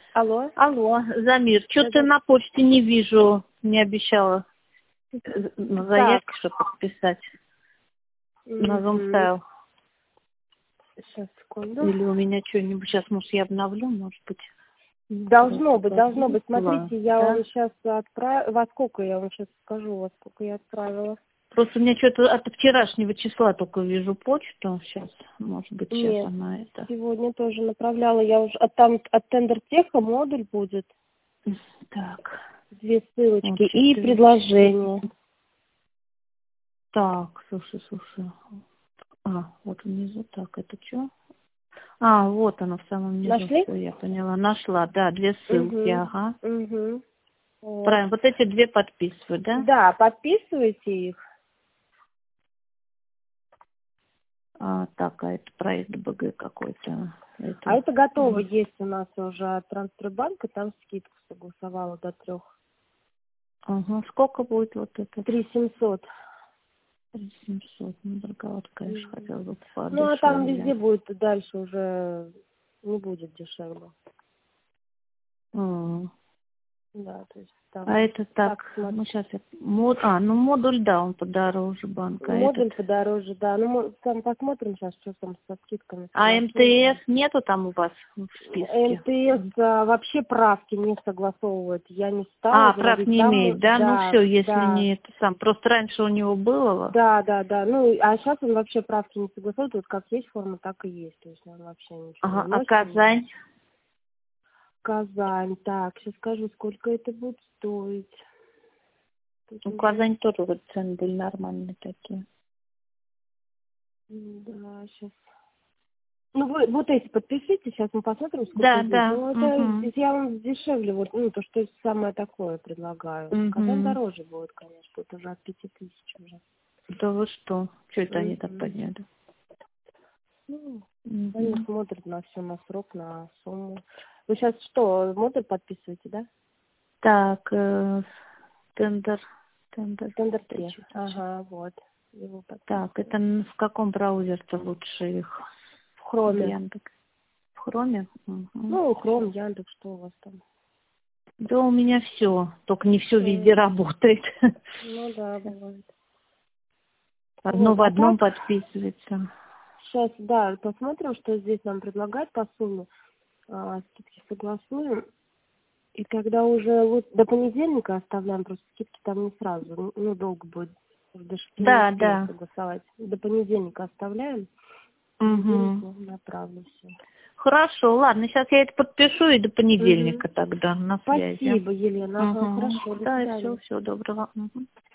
Алло. Алло, Замир, что-то на почте не вижу, не обещала заявки, чтобы подписать на Zoom. Сейчас, секунду. Или у меня что-нибудь, сейчас, может, я обновлю, может быть. Должно быть. Смотрите, я да? вам сейчас отправила. Во сколько я вам сейчас скажу, во сколько я отправила. Просто у меня что-то от вчерашнего числа только вижу почту. Сейчас, может быть, сейчас Нет, она это. сегодня тоже направляла. Я уже там от Тендертеха модуль будет. Так. 2 ссылочки Вот, и предложение. Так, слушай. Вот внизу. Так, это что? Вот оно в самом низу. Нашли? Все, я поняла. Нашла, да, 2 ссылки, ага. Вот. Правильно, вот эти 2 подписываю, да? Да, подписывайте их. Так, это проект БГ какой-то. Это готово есть у нас уже от Трансфербанка, там скидку согласовала до 3. Ага, сколько будет вот это? 3700. 700, дороговато, конечно, хотела бы подешевле. Ну, а там везде будет, дальше уже не будет дешевле. Да, то есть там... это так ну сейчас модуль, да, он подороже банка. Модуль подороже, да. Ну, мы там посмотрим сейчас, что там со скидками. МТС нету там у вас в списке? МТС вообще правки не согласовывает. Я не стала. Прав не там, имеет, да? Ну все, если да. не это сам. Просто раньше у него было. Да. Ну, а сейчас он вообще правки не согласует. Вот как есть форма, так и есть. То есть он вообще ничего не вносит. Казань? Казань. Так, сейчас скажу, сколько это будет стоить. Казань тоже вот цены были нормальные такие. Да, сейчас. Ну, вы вот эти подпишите, сейчас мы посмотрим, сколько Да, здесь. да. Ну, это я вам дешевле, вот, то, что самое такое предлагаю. Казань дороже будет, конечно, это уже от 5000 уже. Да вы что? Что это они так подняли? Ну, они смотрят на все, на срок, на сумму. Вы сейчас что, модуль подписываете, да? Так, Тендер. Ага, вот. Так, это в каком браузере-то лучше их? В Хроме. Яндекс. В Хроме? Ну, Хром, Яндекс, что у вас там? Да у меня все, только не все везде работает. Ну да, бывает. Одно в одном подписывается. Сейчас, да, посмотрим, что здесь нам предлагают по сумме. Скидки согласуем. И когда уже вот до понедельника оставляем, просто скидки там не сразу, ну, долго будет. Да. Согласовать. До понедельника оставляем. Направлю все. Хорошо, ладно, сейчас я это подпишу и до понедельника тогда на связи. Спасибо, Елена. Хорошо, до свидания. Да, все доброго.